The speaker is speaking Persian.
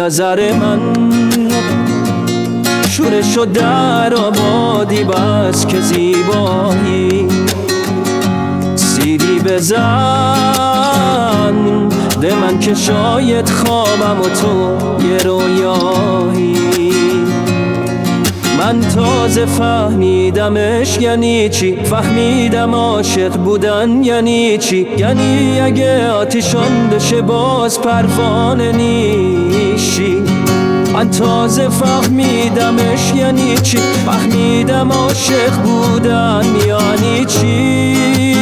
نظر من شورش و در آبادی بس که زیبایی سیری بزن ده من که شاید خوابم و تو یه رویایی من تازه فهمیدمش یعنی چی فهمیدم عاشق بودن یعنی چی یعنی اگه آتیشان بشه باز پروانه نیشی من تازه فهمیدمش یعنی چی فهمیدم عاشق بودن یعنی چی